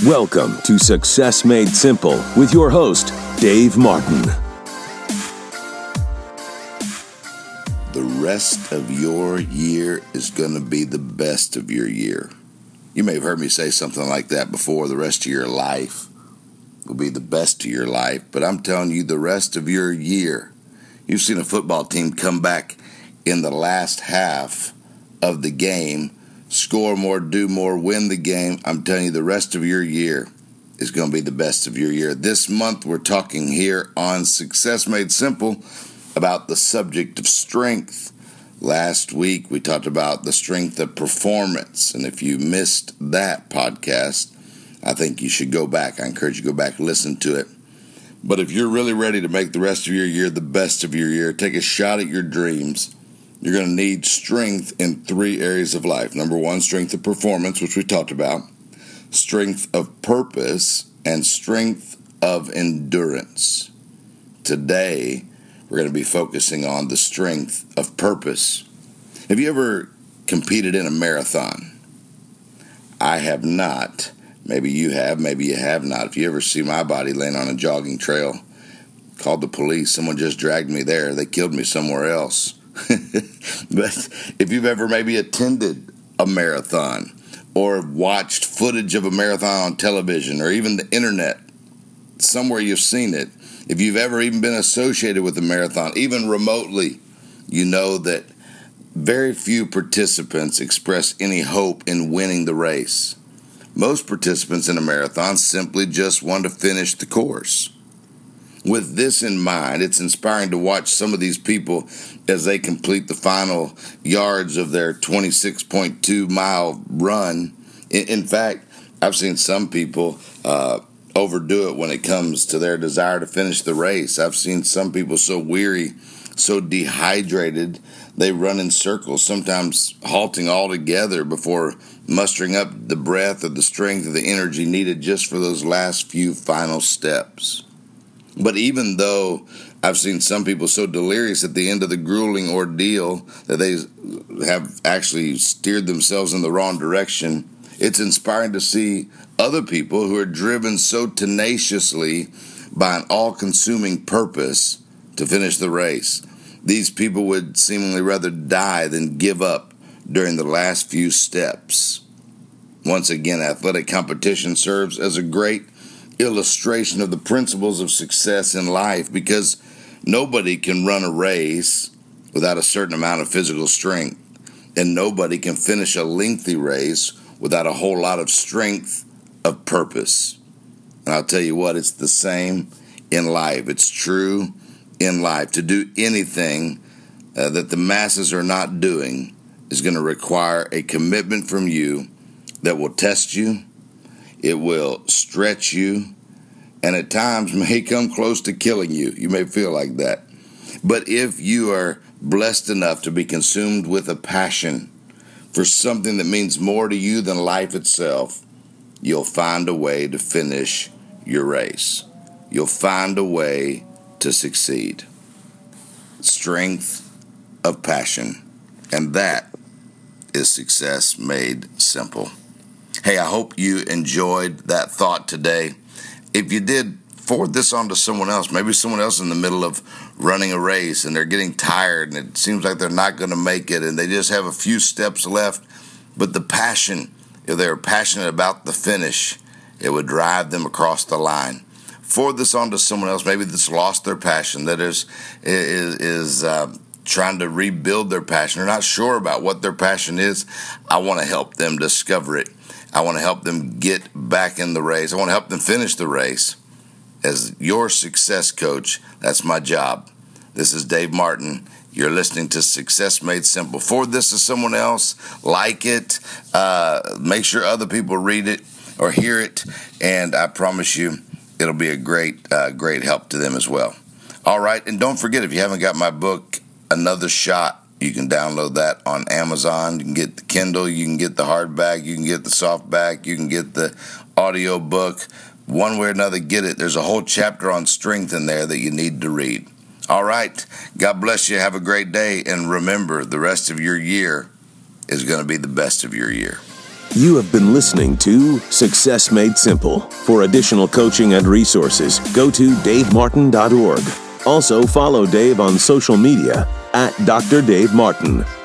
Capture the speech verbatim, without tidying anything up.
Welcome to Success Made Simple with your host, Dave Martin. The rest of your year is going to be the best of your year. You may have heard me say something like that before. The rest of your life will be the best of your life. But I'm telling you, the rest of your year, you've seen a football team come back in the last half of the game, score more, do more, win the game. I'm telling you, the rest of your year is going to be the best of your year. This month, we're talking here on Success Made Simple about the subject of strength. Last week, we talked about the strength of performance. And if you missed that podcast, I think you should go back. I encourage you to go back and listen to it. But if you're really ready to make the rest of your year the best of your year, take a shot at your dreams. You're going to need strength in three areas of life. Number one, strength of performance, which we talked about, strength of purpose, and strength of endurance. Today, we're going to be focusing on the strength of purpose. Have you ever competed in a marathon? I have not. Maybe you have, maybe you have not. If you ever see my body laying on a jogging trail, called the police, someone just dragged me there. They killed me somewhere else. But if you've ever maybe attended a marathon or watched footage of a marathon on television or even the internet, somewhere you've seen it, if you've ever even been associated with a marathon, even remotely, you know that very few participants express any hope in winning the race. Most participants in a marathon simply just want to finish the course. With this in mind, it's inspiring to watch some of these people as they complete the final yards of their twenty-six point two mile run. In, in fact, I've seen some people uh, overdo it when it comes to their desire to finish the race. I've seen some people so weary, so dehydrated, they run in circles, sometimes halting altogether before mustering up the breath or the strength or the energy needed just for those last few final steps. But even though I've seen some people so delirious at the end of the grueling ordeal that they have actually steered themselves in the wrong direction, it's inspiring to see other people who are driven so tenaciously by an all-consuming purpose to finish the race. These people would seemingly rather die than give up during the last few steps. Once again, athletic competition serves as a great illustration of the principles of success in life, because nobody can run a race without a certain amount of physical strength, and nobody can finish a lengthy race without a whole lot of strength of purpose. And I'll tell you what, it's the same in life. It's true in life. To do anything uh, that the masses are not doing is going to require a commitment from you that will test you. It will stretch you, and at times may come close to killing you. You may feel like that. But if you are blessed enough to be consumed with a passion for something that means more to you than life itself, you'll find a way to finish your race. You'll find a way to succeed. Strength of passion. And that is success made simple. Hey, I hope you enjoyed that thought today. If you did, forward this on to someone else. Maybe someone else in the middle of running a race and they're getting tired and it seems like they're not going to make it and they just have a few steps left. But the passion, if they're passionate about the finish, it would drive them across the line. Forward this on to someone else, maybe that's lost their passion, that is, is, is uh, trying to rebuild their passion. They're not sure about what their passion is. I want to help them discover it. I want to help them get back in the race. I want to help them finish the race. As your success coach, that's my job. This is Dave Martin. You're listening to Success Made Simple. Forward this to someone else. Like it. Uh, make sure other people read it or hear it. And I promise you, it'll be a great, uh, great help to them as well. All right. And don't forget, if you haven't got my book, Another Shot, you can download that on Amazon. You can get the Kindle, you can get the hardback, you can get the softback, you can get the audio book. One way or another, get it. There's a whole chapter on strength in there that you need to read. All right. God bless you. Have a great day. And remember, the rest of your year is going to be the best of your year. You have been listening to Success Made Simple. For additional coaching and resources, go to dave martin dot org. Also, follow Dave on social media at Doctor Dave Martin.